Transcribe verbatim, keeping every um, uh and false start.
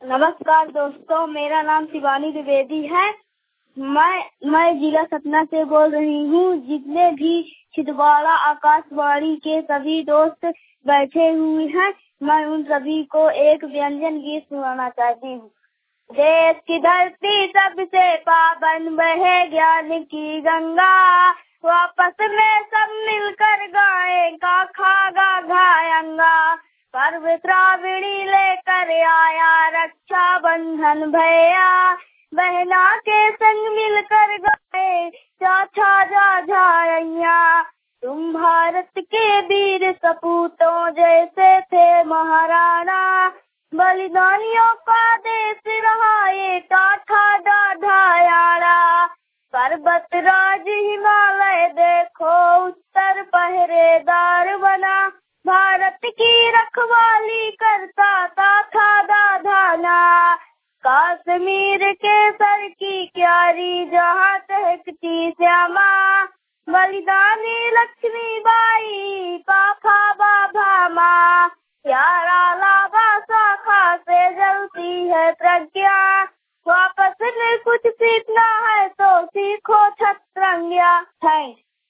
नमस्कार दोस्तों, मेरा नाम शिवानी द्विवेदी है। मैं मैं जिला सतना से बोल रही हूँ। जितने भी छिंदवाड़ा आकाशवाणी के सभी दोस्त बैठे हुए हैं, मैं उन सभी को एक व्यंजन गीत सुनाना चाहती हूँ। देश की धरती सबसे पावन बहे ज्ञान की गंगा, वापस में सब मिलकर गाए का खागा गायंगा। पर्व श्रावणी लेकर आया रक्षा बंधन भैया, बहना के संग मिलकर गाए चाचा जा जाइया। तुम भारत के वीर सपूतों जैसे थे महाराणा, बलिदानियों का देश रहा ये टाठा डाढ़ायाड़ा। पर्वत राज हिमालय देखो उत्तर पहरेदार बना, भारत की रखवाली करता था था दाधाना। कश्मीर के सर की क्यारी जहाँ टहकती श्यामा, बलिदानी लक्ष्मीबाई पापा बाबा माँ। प्यारा लाबा शाखा से जलती है प्रज्ञा, वापस में कुछ सीखना है तो सीखो छतरंगिया। थैंक्स।